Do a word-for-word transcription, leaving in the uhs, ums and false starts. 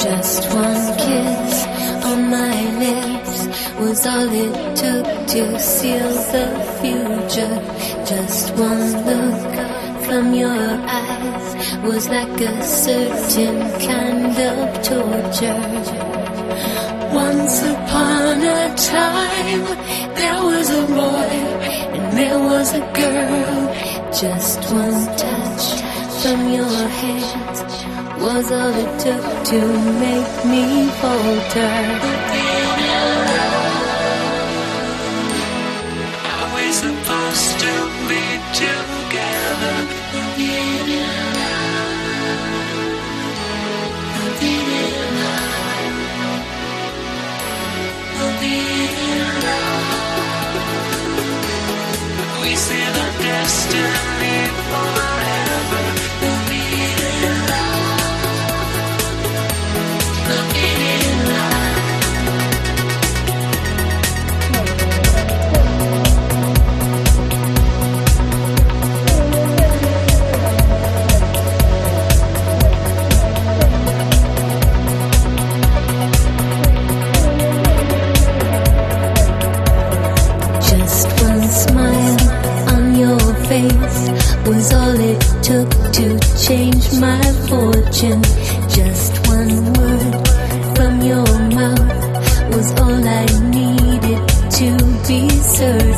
Just one kiss on my lips was all it took to seal the future. Just one look from your eyes was like a certain kind of torture. Once upon a time, there was a boy and there was a girl. Just one touch from your hands was all it took to make me falter. Are we supposed to be together? We see the destiny forever. Was all it took to change my fortune. Just one word from your mouth was all I needed to be certain.